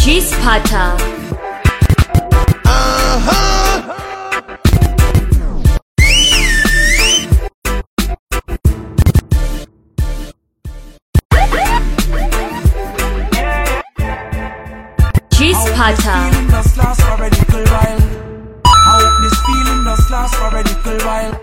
G-Spotter. G-Spotter. I hope this feeling does last for a little while.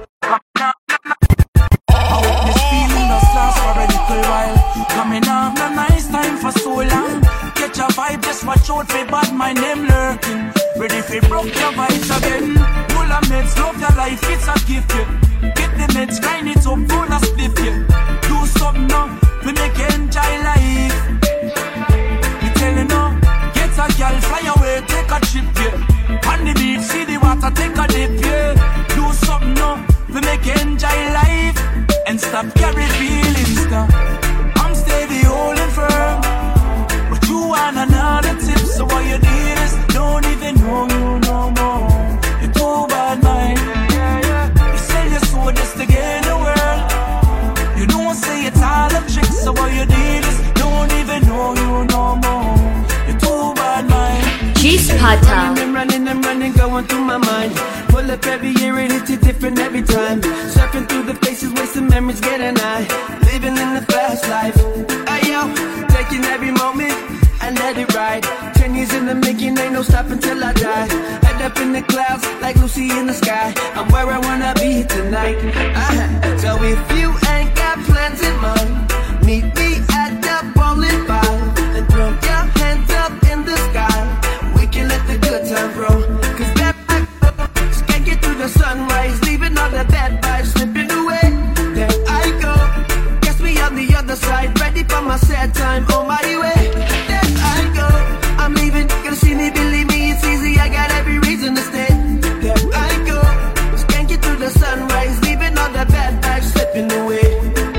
I hope this feeling does last for a little while. Coming up, a nice time for so long. Catch a vibe, just watch out for bad mind, them lurking. Ready for broke your vibes again. Full of meds, love your life, it's a gift, yeah. Get the meds, grind it up, full of spliff, yeah. Do something now, we make you enjoy life. Me tell you now, get a girl, fly away, take a trip, yeah. On the beach, see the water, take a dip, yeah. Do something now, we make you enjoy life. And stop carry feelings now. I'm steady holding firm, but you want another tip. So what you need is don't even know you no more. You're too bad, man. You sell your soul just to gain the world. You don't say it's all a trick. So what you need is don't even know you no more. You're too bad, man. G-Spotter. I'm running, going through my mind. Pull up every year and it's different every time. Surfing through the faces, wasting memories, getting high. Living in the fast life. Ayo, taking every moment and let it ride. 10 years in the making, ain't no stopping till I die. Head up in the clouds, like Lucy in the sky. I'm where I wanna be tonight. So if you ain't got plans in mind, meet me at the bowling bar and throw your hands up in the sky. We can let the good time grow. Cause that just can't get through the sunrise, leaving all the bad vibes slipping away. There I go, guess me on the other side, ready for my sad time, on my way. There I go, I'm leaving, gonna see me, believe me, it's easy, I got every reason to stay. There I go, just can't get through the sunrise, leaving all the bad vibes slipping away.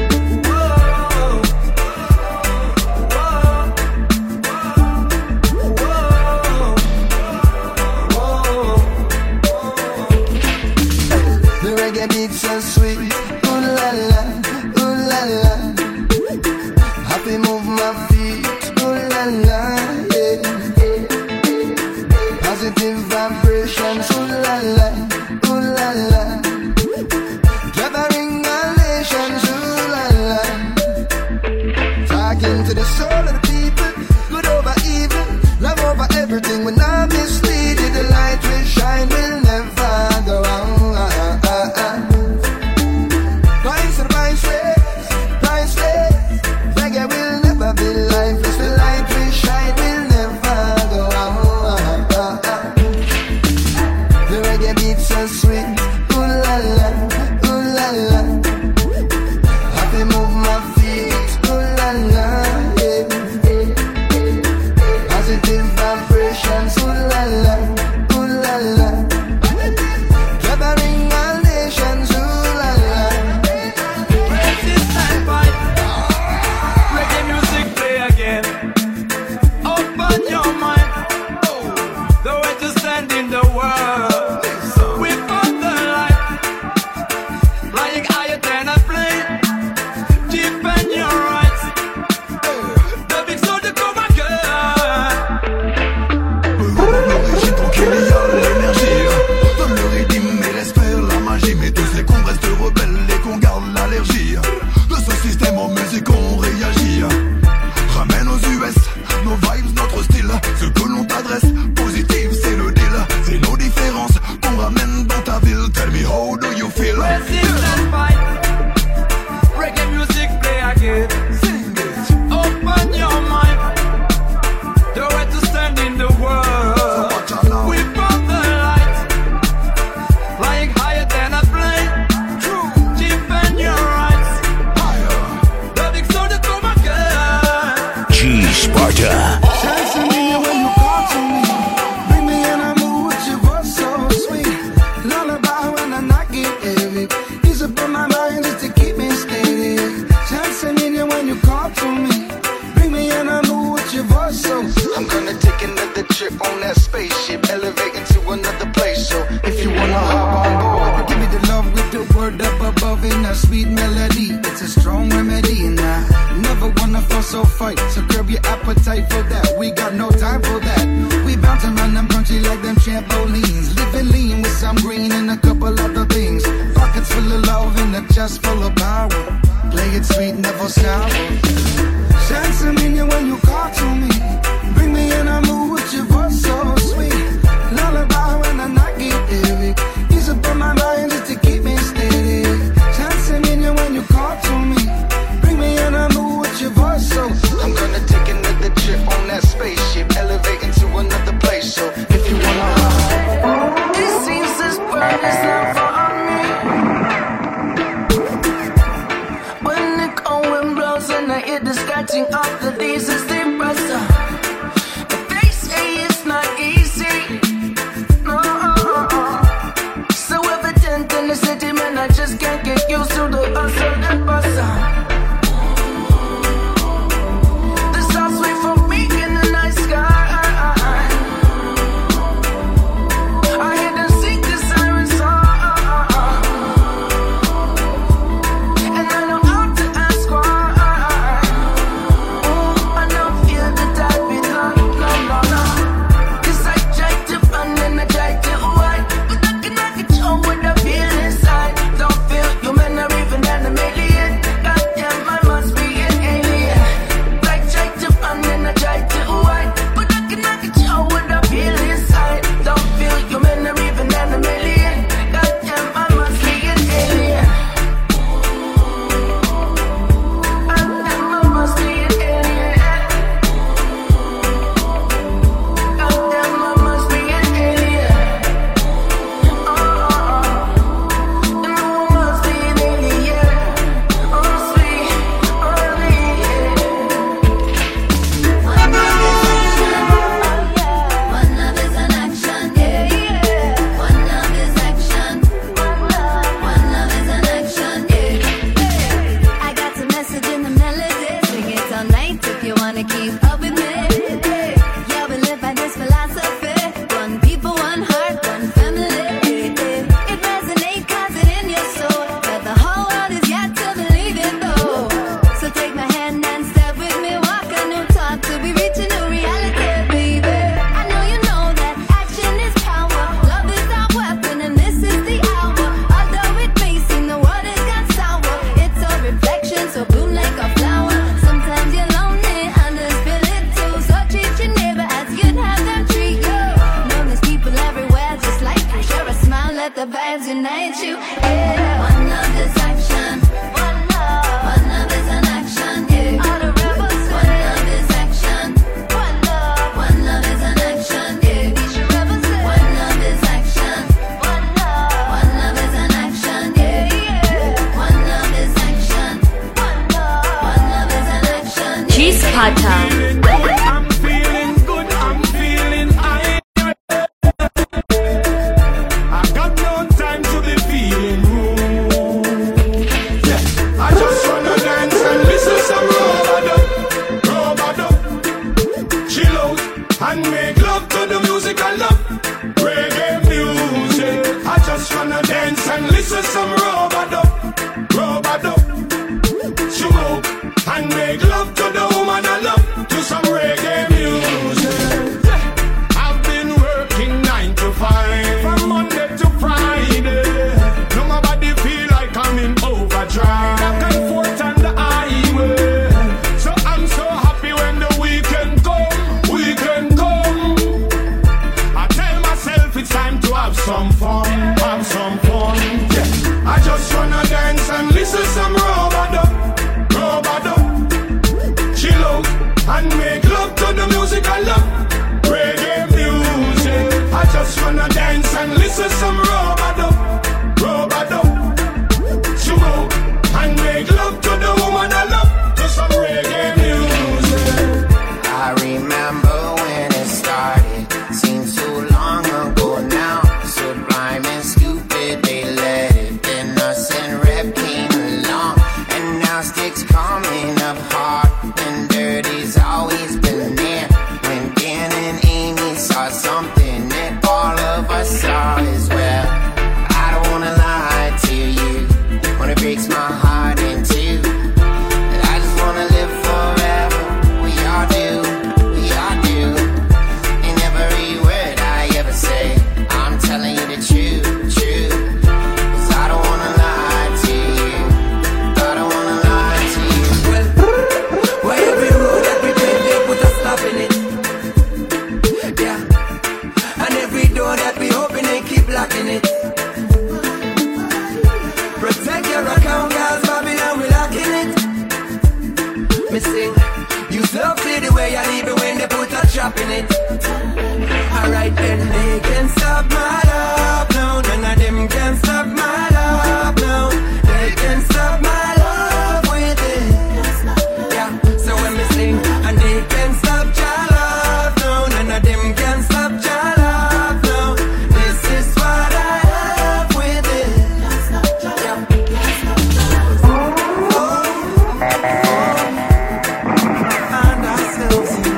Beat so sweet, ooh la la, ooh la la. Happy move my feet, ooh la la, yeah. Positive vibrations, ooh la la, ooh la la. Gathering our nations, ooh la la. Talking to the soul of the people, good over evil, love over everything. When I'm misleaded, the light will shine, will never go out. So sweet, ooh la la, ooh la la. Happy move my feet, ooh la la, yeah. Positive vibrations, ooh la la, ooh la la. Gathering all nations, ooh la la. Resistance fight, reggae music play again. Open your mind, the way to stand in the world. Sweet melody, it's a strong remedy, and I never wanna force so fight. So curb your appetite for that. We got no time for that. We bound to man them punchy like them trampolines. Living lean with some green and a couple other things. Pockets full of love and a chest full of power. Play it sweet, never sour. Chance a million when you call to me. Bring me in a mood with your voice so sweet. Lullaby when I not get heavy. Ease up on my mind just to keep me steady. Chance a million when you call to me. Bring me in a mood with your voice so. I'm gonna take another trip on that spaceship, elevating to another place. So if you wanna ride, it seems this world is not for me. When the cold wind blows and I hear the scratching of the leaves as they rust up. But they say it's not easy. No. So evident in the city, man, I just can't get used to the hustle and bustle. The stars wait for me in the night sky. I hear them sing the siren song. And I know how to ask why. I don't feel the type of love, no. 'Cause I try to run and I try to hide, but I cannot control what I feel inside. Don't feel human or even animated. Goddamn, I must be an alien. I try to run and I try to hide, but I cannot control what I feel inside. Don't feel human or even animated. Goddamn, I must be an alien. Goddamn, I must be an alien. Goddamn, I must be an alien. And I must be an alien. Oh, sweet, oh, One love is an action, yeah. One love is action. One love is an action, yeah. I got a message in the melody. Sing it all night if you wanna keep up with me. Yeah, we live by this philosophy. One people, one heart, one family. It resonates 'cause it in your soul. But the whole world is yet to believe it though. So take my hand and step with me. Walk a new talk to be reaching new reality, baby. I know you know that action is power. Love is our weapon and this is the hour. Although it may seem the world has gone sour, it's a reflection so bloom like a flower. Sometimes you're lonely, others feel it too. So treat your neighbor as you'd have them treat you. Know there's people everywhere just like you. Share a smile, let the vibes unite you. Yeah. One love is action. One love is an action. Yeah. All the rebels say. One love is action. One love is an action. Yeah. These your rebels say. One love is action. One love is an action. Yeah. One love is action. One love is an action. Cheese Pata. I'm feeling good, I'm feeling high. I got no time to be feeling rude. Yeah, I just wanna dance and listen some robado. Chill out and make love to the music I love. Reggae music. I just wanna dance and listen some robado. Smoke and make love to the woman I love. To some reggae music. I've been working 9 to 5 from Monday to Friday. No, my body feel like I'm in overdrive. Back and forth on the highway. So I'm so happy when the weekend come. I tell myself it's time to have some fun. Yeah. I just dropping it. Alright then, they can stop my love now. None of them can stop my love now. They can stop my love with it. Yeah, so when we sing, and they can stop your love now. None of them can stop your love now. This is what I have with it. Yeah. Find ourselves in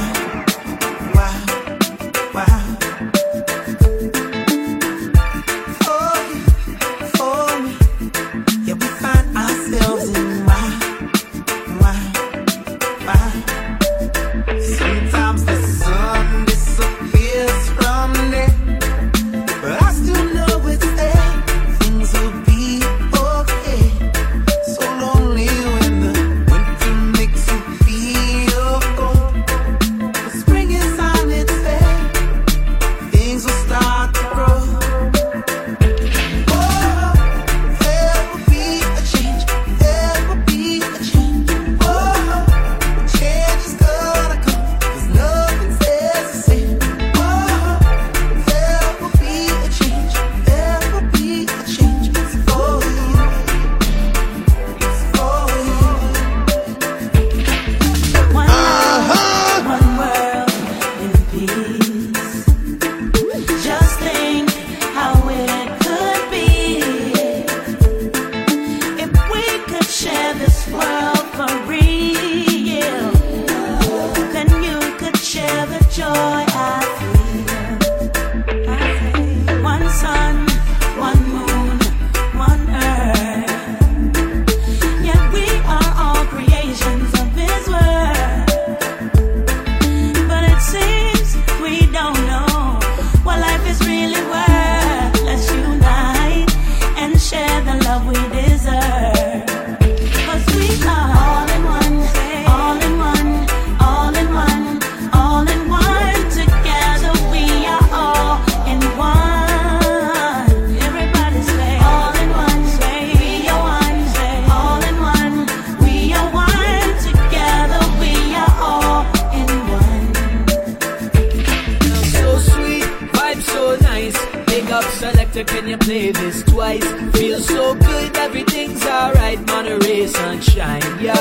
sometimes the sun disappears from there, but I still know it's there. Things will be okay. So lonely when the winter makes you feel cold. The spring is on its way. Things will start to grow. Oh, there will be a change. There will be a change. Oh, change is gonna come. There's nothing stays the same. Oh, there will be a change. There will be a change. It's for you. It's for you. One love, one world in peace. Just think how it could be if we could share this world for real. Then you could share the joy I feel. One sun, one moon, one earth. Yet we are all creations of His word. But it seems we don't know what life is really worth. Let's unite and share the love we deserve. 'Cause we are all in one, all in one, all in one, all in one. Together we are all in one. Everybody say all in one, say we are one, say all in one, we are one. Together we are all in one. So sweet, vibe so nice. Big up selector, can you play this twice? Feel so good, everything's alright. Monterey sunshine, yo.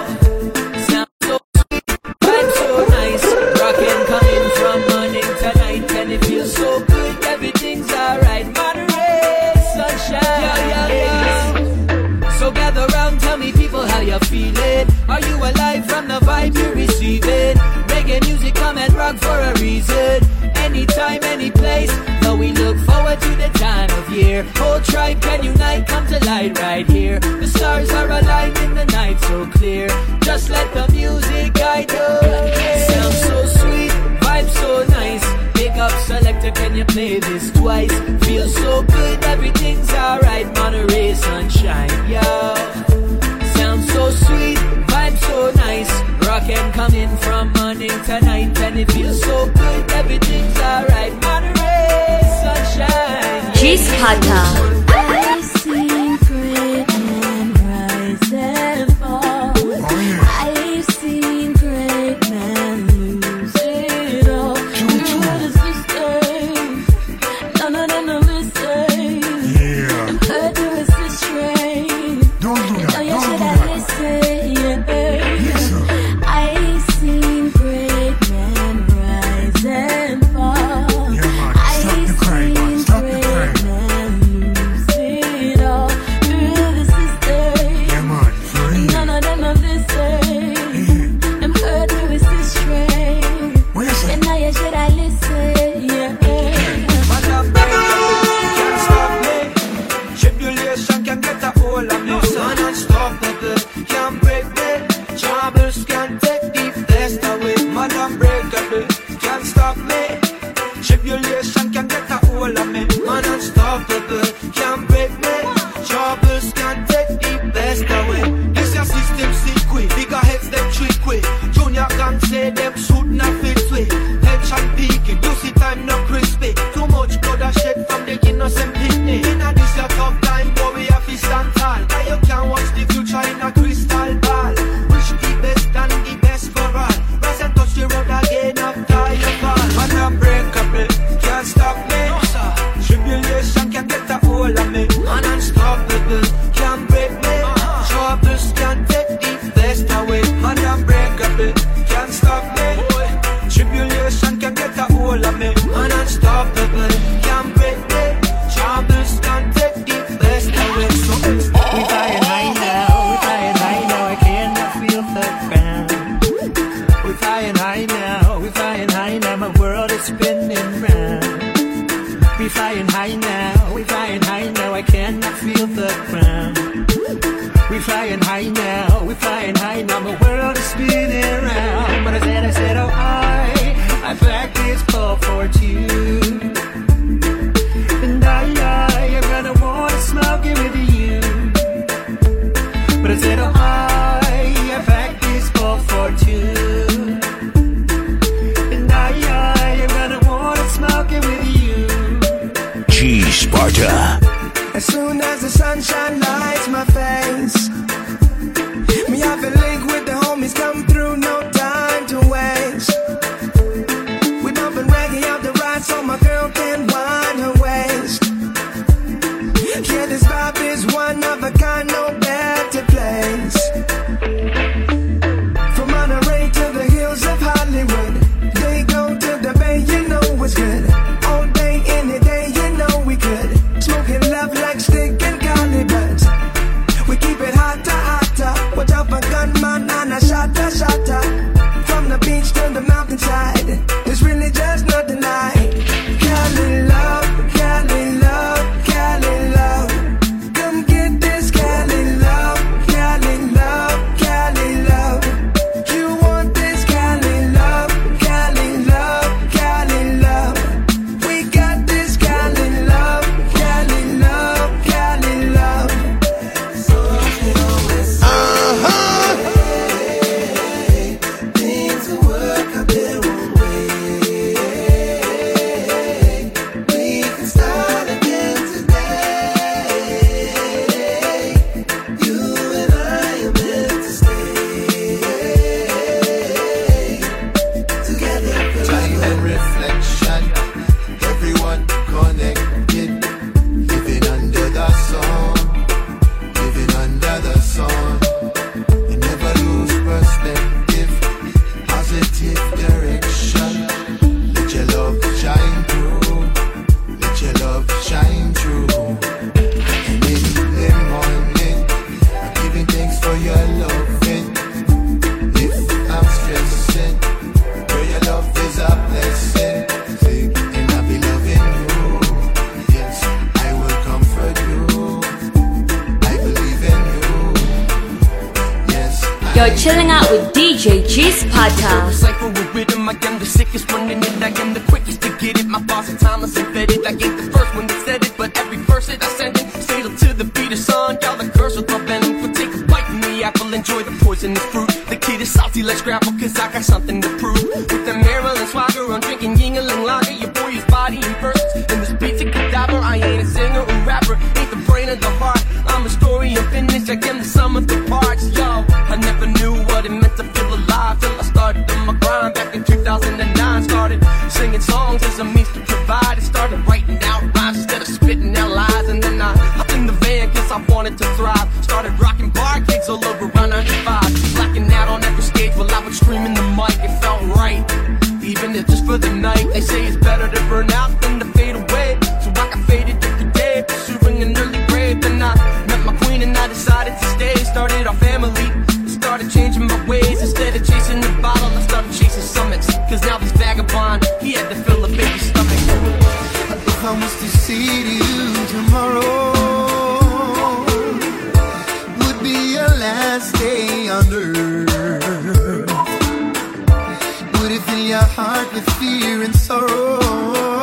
Sound so sweet, vibe so nice. Rockin' coming from morning to night, and it feels so good, everything's alright. Monterey sunshine, yo. So gather round, tell me people how you feeling. Are you alive from the vibe you're receiving? Reggae music come and rock for a reason. Anytime, any place, though we look forward to the time of year. Whole tribe can unite, come to light right here. The stars are aligned in the night so clear. Just let the music guide you. Sounds so sweet, vibe so nice. Big up selector, can you play this twice? Feel so good, everything's alright. Monterey sunshine, yo. Sounds so sweet, vibe so nice. Rockin' coming from morning to night, and it feels so good, everything's alright. Monterey sunshine. Cheese Pata. I've seen great men rise and fall. I've seen great men lose it all. Brothers and sisters, none of them are listening. I'm hurt to resist train. Don't do that. Oh, yeah, Don't should do I that. listen? Yeah. Listen. I've seen great men rise and fall. Yeah, man. Stop I've the crying, man. seen Stop the great crying. men lose it all. Brothers and sisters, Yeah, man. For real. none of them are listening. I'm hurt to resist train. What you say? And now you should I listen? Yeah. Madam, can't stop me. Tribulation can get a hold of me. Son, unstoppable, can't break me. Troubles can't take the best away. Madam, breakable, can't stop me. Tribulation can get a hold of me. Man, unstoppable, can't break me. Troubles can't take the best away. This your system secret, bigger heads them trick way. Junior can say them shoot not fit way. Tension peaking, you see time not crispy. Too much blood a shed from the innocent picnic. In a this your tough time, boy we have to stand tall. Now you can watch the future in a crystal ball. Wish the best and the best for all. Rise and touch the road again after flying high now, my world is spinning round. We flying high now, we flying high now, I cannot feel the ground. We flying high now, we flying high now, my world is spinning round. But I said, oh I practice pole for two. And I'm gonna wanna smoke it with you. But I said, oh I practice pole for two. And I'm gonna wanna smoke it with you. G Sparta. As soon as the sunshine lights my face, me have a link with the homies, come through, no time to waste. We bumpin' reggae out the ride so my girl can wind her waist. Yeah, this vibe is one of a kind, no better place. From Monterey to the hills of Hollywood, they go to the Bay, you know it's good. All day, any day, you know we could. Smoking love like stick and golly buds. We keep it hotter, hotter. Watch out for gunman and a shotter, shotter. From the beach to the mountainside, it's really just not denied. Cali love, Cali love, Cali love. Come get this Cali love, Cali love, Cali love. You want this Cali love, Cali love, Cali love. We got this Cali love, Cali love, Cali love. Things will work out their own way. We can start again today. You and I are meant to stay together. Time and reflection, everyone connected, living under the sun, living under the sun, and never lose perspective, positive direction. Let your love shine through, let your love shine through. And in the morning, I'm giving thanks for your loving. If I'm stressing, pray your love is a blessing. And I'll be loving you. Yes, I will comfort you. I believe in you. Yes, You're chilling out with DJ G Sparta. Cypher with rhythm, I am the sickest one in it. I am the quickest to get it. My thoughts are timeless and fitted. I ain't the first one that said it, but every verse that I send it, fatal to the beat of song. Y'all the curse with my venom. For take a bite from the apple, enjoy the poisonous fruit. The kid is salty, let's grapple, cause I got something to prove. With the Maryland swagger, I'm drinking Yingling lager. Your boy is body in verses, and this beat's a cadaver. I ain't a singer or rapper, ain't the brain of the heart. I'm a story of finish, I am the sum of the parts. Yo, I never knew what it meant to feel alive till I started on my grind back in 2009. Started singing songs as a means to provide. I started writing out rhymes instead of spitting out lies. And then I hopped in the van cause I wanted to thrive. Started rocking bar gigs all over around 95. Blacking out on every stage while I would scream in the mic. It felt right, even if just for the night. They say it's better to burn out than to fade away. So I got faded every day, pursuing an early grave. Then I met my queen and I decided to stay. Started our family, started changing my ways. Instead of chasing the bottle, I started chasing summits. Cause now this vagabond, he had to fill a baby's stomach. If I was to see you tomorrow, would be your last day on earth. Would it fill your heart with fear and sorrow?